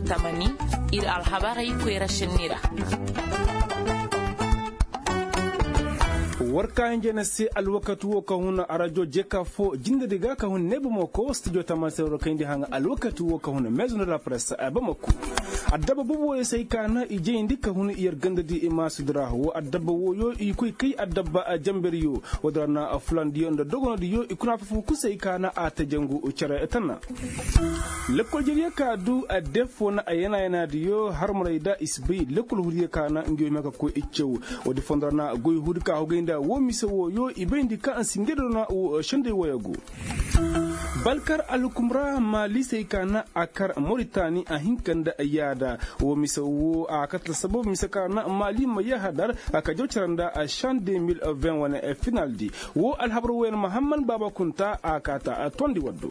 tamani ir alhabari kwera shinira warkan jena se alwakatu wo kahuna arajo jeka fo jinda diga kahun nebu moko studio tamasero kandi hanga alwakatu wo kahuna maison de la presse abamako adaba bubo sai kana ije indi kahuna iyar ganda di imasudra wo adaba wo yo ikoi kai adaba a jamberiyo wadarna aflandiyo nda dogono diyo ikuna fu kusai kana a tajangu ucara etanna lekol jeriya kadu a defo na ayana yana diyo har muraida isbi lekol huriya kana ngiyo maka ko ichew wadi fondarna goy hudka hogainda wo misawo yo ibendi ka an singero na o shande woyago balkar alkumra mali sai kana akar Mauritani a hinkanda ayada wo misawo a katla sabab misaka na mali maya hadar aka jocaranda a shan 2020 wana final di wo alhabru wen Muhammad Baba Kunta akata a tondi waddo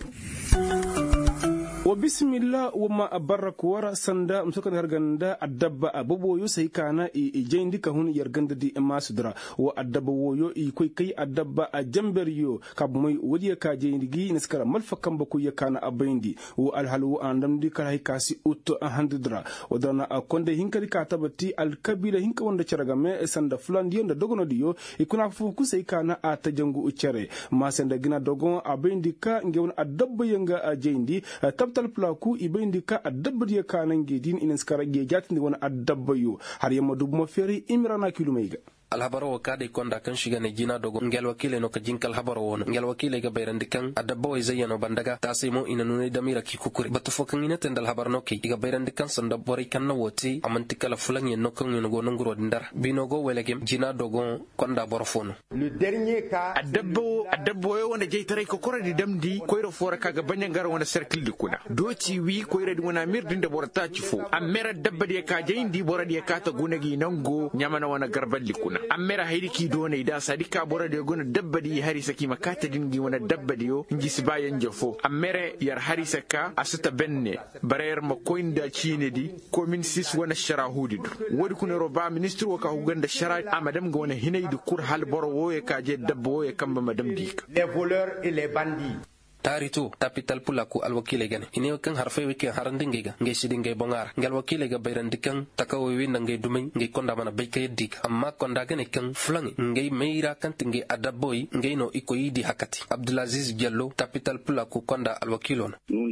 wa bismillah wa ma barak wara sanda msukan harganda adabba abubo yo sai kana i jendi ka hun yarganda di masudra wa adabba wo yo i koy kai adabba a jamber yo kab moy wodiya ka jendi gi niskara malfakan ba ku yakana abayndi wa alhalu andam di kala kasi utto handidra wadana akonde hinkari ka tabati alkabila hinka wanda caraga me sanda fulan di onda dogono di yo ikuna fu ku sai kana a tajangu ucere ma sanda gina dogon abayndi ka ngewon adabba yanga a jendi tal plaku ibendi ka adabbar ya kanan gedin inin skara ge jatin da wani adabbayo har yamma dubu maferi imrana kilomaiga alhabaro wakade konda kan shiga ne jina dogo ngel wakile no ka jinkal habaro wona ngel wakile ga bayrandi kan adabbo way zayyano bandaga tasimo ina nune damira ki kukuri batu fokan ina tendal habar no ki ga bayrandi kan sanda bori kan na woti amantikala fulan yen no kan go nguro ndar binogo welege jina dogo konda borofono le dernier cas adabbo wona jeytare ko koradi damdi koyro fora kaga banyangar wona cercle de kuna doti wi koyradi wona mirdinde borata ci fo amera dabbade ka jeyndi boradi ka ta gunagi nango nyamana wona garballi kuna amera hayriki done da sadika bora de gona dabbadi hari saki makata dingi wona dabbadi yo ngi sibayen jofo amere yar hari saka asuta benne barer ma koinda chinedi ko min sis wona sharahudi wodi kuna roba ministre waka huganda shara amadam gona hinaydi kur hal boro woye kaje dabbo woye kamba madam dik les voleurs et les bandits tarito tapital pulaku alwakile gane ine kan harfay wike harandinge ga nge sidinge bongar ngal wakile ga bayrandi kan takawo winda nge dumay nge konda mana bayka yeddik amma konda gane kan fulangi nge meira kan tinge adaboy nge no iko yidi hakati Abdulaziz Diallo tapital pulaku konda alwakilon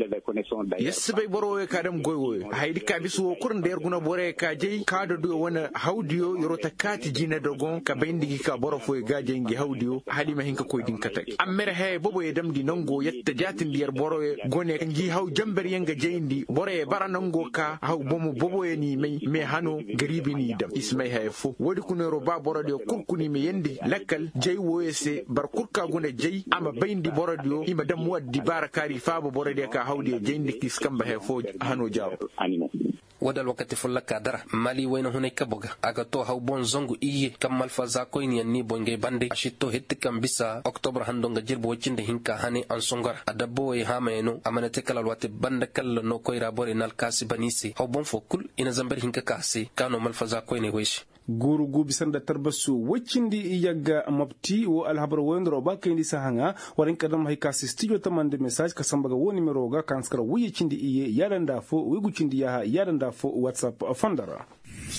yes bay boro e kadam goywo haydi kabisu kurun der guna bore ka jey kada do wona hawdiyo yorota kati jina dogon ka bayndigi ka boro fo gaje nge hawdiyo halima hinka koydin kataki ammere hay bobo e damdi nango ta jatin diyar boro gone ngi haw jamber yanga jeyndi bore baranango ka haw bomo bobo ni me hano garibi ni dam ismay hayfo wodi kunero ba boro de kurkuni me yendi lakkal jey woyese bar kurka gune jey ama bayndi boro de ima dam waddi barakari faabo boro de ka hawde jeyndi kiskamba hayfo hano jaw wadal wakati fulla kadara mali wayna hunay kaboga aga to haw bon zongu iye kamal faza koyni ni bonge bande ashito hetikam bisa october handonga jirbo wacinde hinka hani an songara adabbo e hamayno amanate kala wate banda kala no koyra bore nal kasi banisi haw bon fokul ina zambar hinka kasi kano mal faza koyni weshi guru gubi sanda tarbasu wacindi yagga mabti wo alhabar wondro ba kayndi sahanga warin kadam hay kasi studio tamande message ka sambaga woni meroga kanskara wuyi cindi iye yadanda fo wigu cindi yaha yadanda fo whatsapp fandara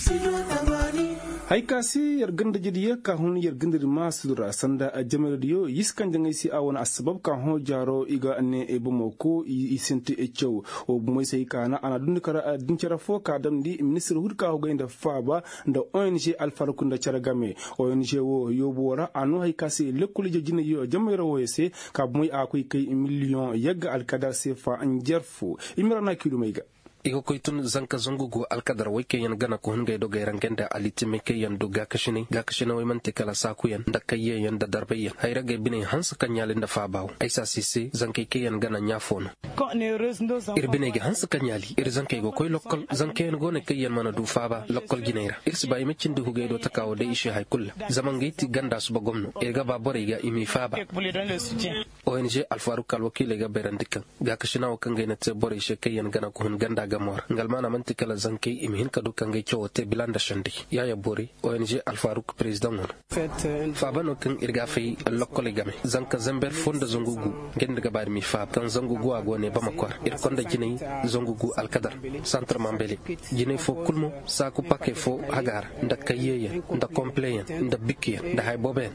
hay kasi yarganda jidiya ka hun yarganda masudra sanda jamel diyo yiskan jangay si awon asbab ka ho jaro iga ne ebomoko isinti echo o moy sey kana ana dun kara dincara fo ka damdi ministre hurka ho gaynda faba nda ONG Alfarakunda Charagame ONG wo yobora anu hay kasi lekuli jina yo jamel ro wese ka moy akoy kay million yagga alkadar sefa anjerfu imrana kilomega igo koytun zanka zongugo alkadar wayke yan gana ko hungay do gayran genda alitime ke yan do gakashini way mante kala saku yan dakaye yan da darbayen hayra ge bine hansa kanyale nda fabaw aisa sisi zanke ke yan gana nyafon irbine ge hansa kanyali zanke go koy lokol zanke yan gone ke yan mana du faba lokol gineira bay mecin du hugay do takawo de ishi hay kulla zaman gayti ganda suba gomno irga ba bore ga imi faba ONG Alfaruk Alwakile ga berandikan ga kashina wa kanga inate bore she kayan gana ko hun ganda ga mor ngalmana mantikala zanke imhin kadu kanga chote bilanda shandi ya bore ONG Alfaruk president on fabano kan irga fay lokole game zanka zamber fonda zongugu genda ga bar mi fab kan zongugu agone bamakwar ir konda jinay zongugu alkadar centre mambele jinay fo kulmo saku pake fo hagar nda kayeye nda complain nda bikiya nda hay boben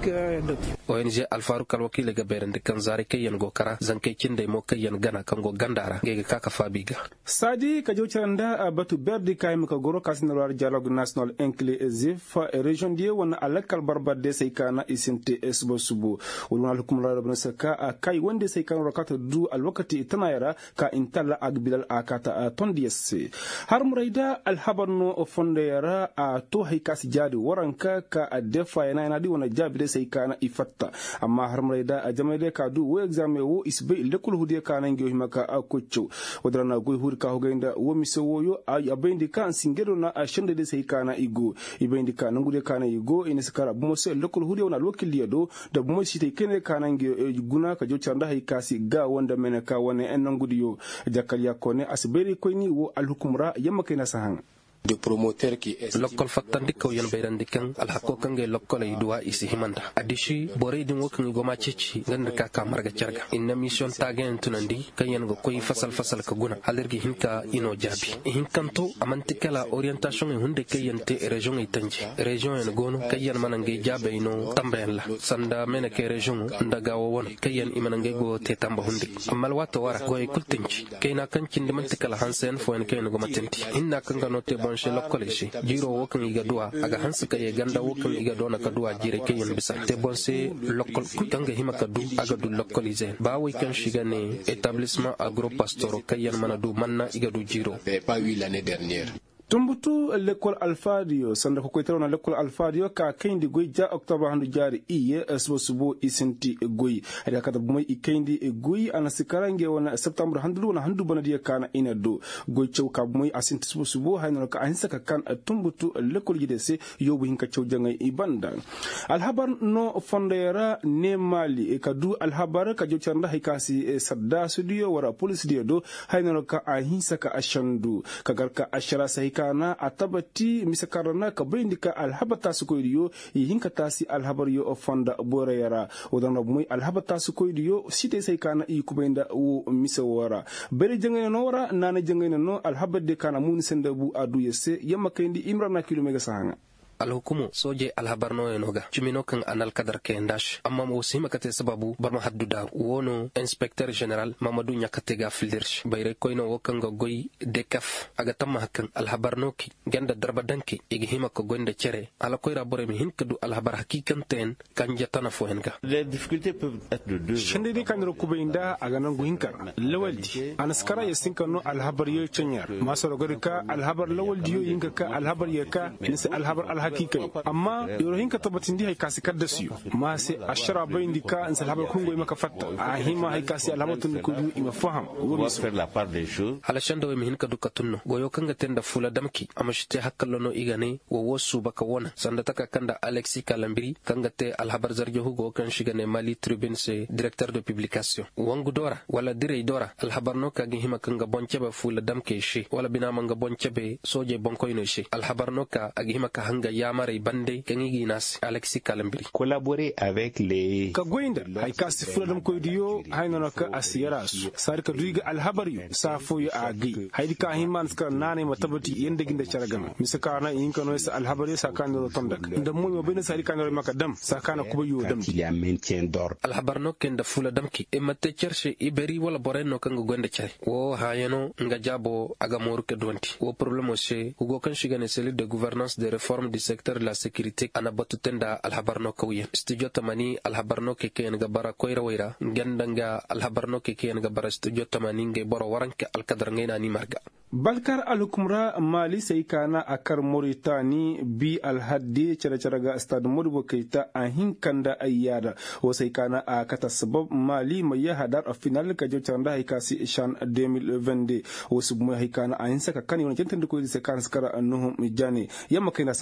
ONG Alfaruk Alwakile ga berandikan zare kayan go kara zankai kinde mo kayan gana kan go gandara gege kaka fabiga sadi ka jawchanda batu berdi kay maka goro kasinal dialogue national inclusif region die wona alakal barbade sai kana isinte esbo subu wala hukum la rabna saka kay wonde sai kana rakata du alwakati tanayara ka intalla agbilal akata tondiyesse har murayda alhabarno fondeyara to hay kas jadi waranka ka defa yana di wona jabide sai kana ifatta amma har murayda jamade ka du wo exame wo isbe lekul hudiya kana ngi himaka akoccho wadrana goy hurka hogainda wo misowoyo abendi kan singero na ashende de sai kana igo ibendi kana ngude kana igo iniskara bumo lekul hudiya na lokiliya do da bumo site kene kana ngi guna ka jocanda hay kasi ga wanda menaka wone en ngudiyo jakaliya kone asberi koyni wo alhukumra yamaka na sahan de promoteur qui est lokol fattandi ko yon bayrandikan alhako kange lokol ay duwa isi himanda adishi bore din wokan goma cici ganda ka kamarga cerga inna mission tagen tunandi kayen go koy fasal ka guna halergi hinka ino jabi hinkanto amantikala orientation e hunde kayente region e tanje region en gono kayen manange jabe ino tamben la sanda menake region ndaga won kayen imanange go te tamba hunde amal wato wara go e kultinci kayna kancin de mantikala hansen fo en kayen go matenti inna kanga note she lokole shi jiro wokan iga duwa aga hansu kaye ganda wokan iga dona ka duwa jire kayen bisa te bonse lokol kanga hima ka du aga du lokoli zen ba wi kan shiga ne établissement agro-pastoro kayen mana du manna iga du jiro pas eu l'année dernière. tumbutu l'école Alfadio sanda ko koytaro na l'école Alfadio ka kendi goy ja octobre handu jari iye subo isinti goy ada kata bumay ikendi goy ana sikarange wona septembre handu wona handu banadi kana ina do goy cew ka bumay asinti subo hayno ka ahinsa ka kan tumbutu l'école yidese yobu hinka cew jangay ibanda alhabar no fondera ne mali ka du alhabar ka jocanda haykasi sadda studio wara police dio do hayno ka ahinsa ka ashandu ka garka ashara sahika kana atabati misakarana ka bayindika alhabata su koydiyo yinka tasi alhabariyo ofanda borayara odana bumay alhabata su koydiyo site sai kana i kubayinda wo misawara bere jangene no wara nana jangene no alhabade kana mun senda bu adu yesse yamma kayndi imrana kilomega sahanga alhukumu soje alhabarno enoga chimino kan anal kadar kendash amma mo sima kate sababu barma hadduda wono inspecteur general mamadou nyakatega fildirsh bayre koyno wokanga goy dekaf aga tamma hakan alhabarno ki ganda darba danki igi hima ko gonde cere ala koyra bore mi hinkadu alhabar hakikan ten kan jatana fo henga les difficultés peuvent être de deux shende di kan rukubainda aga nan guhinka lawaldi anaskara yasinka no alhabar yo chenyar masoro gorika alhabar lawaldi yo yinka ka alhabar yaka nisi alhabar alhakikai amma yorohin ka tabatin di hay kasi kadda siyo ma se ashara bayindika in salhabar kungo maka fatta ahima hay kasi alhamatun kudu ima faham on faire la part des choses halashando we mihin ka dukatunno goyo kanga tenda fula damki amashite hakkallono igane wo wosu baka wona sanda taka kanda Alexis Kalambiri kanga te alhabar zarjo hugo kan shigane Mali Tribune se directeur de publication wangu dora wala dire dora alhabar no ka hima kanga bonchebe fula damke shi wala bina manga bonchebe soje bonkoyno shi alhabar no ka agihima ka hanga yamare bande kangi nas Alexis Kalambiri collaborer avec les ka goinda hay kasi fula dam koydiyo hayno ka asiyarasu sar ka duiga alhabari safo ya agi haydi ka himan ska nane matabati yende ginda charagama misaka na yinka no sa alhabari sakana ro tondak nda mo mo bene sari kana maka dam sakana kuba yo dam il y a maintien d'ordre alhabar no kenda fula damki e matte cherche iberi wala boreno kanga gonde chare wo hayano nga jabo aga moru ke donti wo problème che ugo kan shigane cellule de gouvernance de réforme du secteur de la sécurité ana batutenda alhabarno kawiyen studio tamani alhabarno ke ken gabara koyra wayra gendanga alhabarno ke ken gabara studio tamani nge boro waranke alkadar ngena ni marga Balkar alhukumra Mali sai kana akar Mauritani bi alhaddi charaga stade Modibo Keita a hinkanda ayyada o sai kana a kata sabab Mali mai ya hadar a final ka jocanda haikasi shan 2022 o su mai haikana a hinsaka kani wani jantan da koyi sai kana skara annuhum mijane yamma kai na sahanga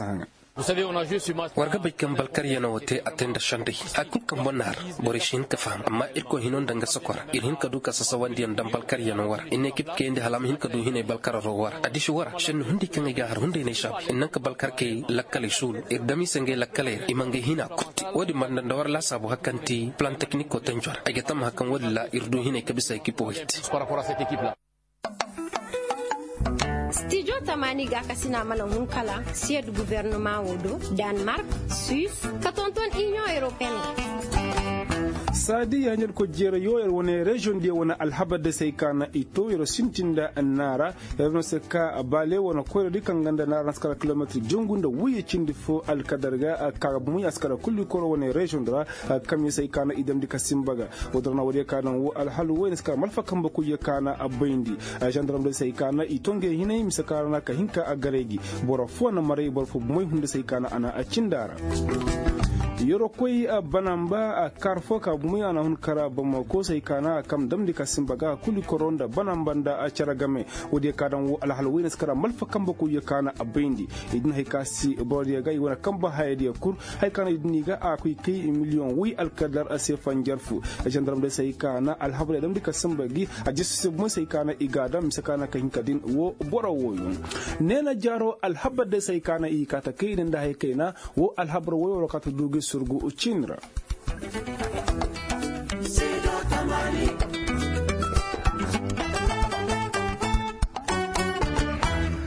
warga baykan balkar yana wote atenda shande akul kan bonar borishin ka fam amma irko hinon danga sokora irin ka duka sasa wandi yan dam balkar yana war inne kip ke indi halam hin ka du hine balkar ro war adishu war shen hundi kan ga har hunde ne shab innan ka balkar ke lakkale sul irdami senge lakkale imange hina kutti wodi man da war la sabu hakanti plan technique ko tenjor agatam hakan walla irdu hine ka bisa ekipo hit Studio Tamani ga kasina malahun kala siège gouvernement wodo Danemark, Suisse, katonton Union Européenne. Sadi ya nyar ko jere yoyar wani region dia wani alhaba da sai kana ito yoro sintinda annara yaro se ka bale wani ko dikan ganda na raskara kilometer jungunda wuye cindi fo alkadarga ka mu yaskara kulli ko wani region da kam sai kana idam dika simbaga wodana wode kana wo alhalu wani ska malfa kan baku ye kana abaindi gendarme da sai kana itonge hinai misakara na ka hinka a garegi boro fo na mare bor fo moy hunde sai kana ana a cindara yoro koy banamba a karfo ka muya na hun kara bama ko sai kana kam damdi ka simbaga kuli koronda banambanda a charagame wodi kadan wo alhalwin skara malfa kamba ku yakana abindi idin hay kasi bodi ga wona kamba haydi kur hay kana idin ga a kuy kay million wi alkadar asefan jarfu gendarme de sai kana alhabra damdi ka simbagi a jisse mo sai kana igada misakana ka hinkadin wo bora woyun nena jaro alhabba de sai kana i kata kay da hay kaina wo alhabra wo ka to dugi surgu ucinra